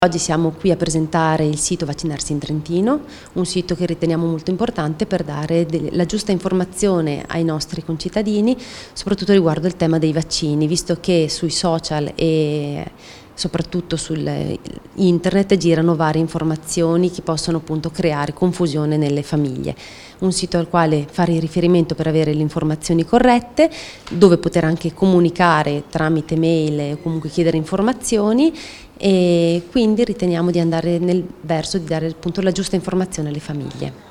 Oggi siamo qui a presentare il sito Vaccinarsi in Trentino, un sito che riteniamo molto importante per dare la giusta informazione ai nostri concittadini, soprattutto riguardo il tema dei vaccini, visto che sui social e soprattutto su internet girano varie informazioni che possono appunto creare confusione nelle famiglie. Un sito al quale fare riferimento per avere le informazioni corrette, dove poter anche comunicare tramite mail o comunque chiedere informazioni, e quindi riteniamo di andare nel verso di dare appunto la giusta informazione alle famiglie.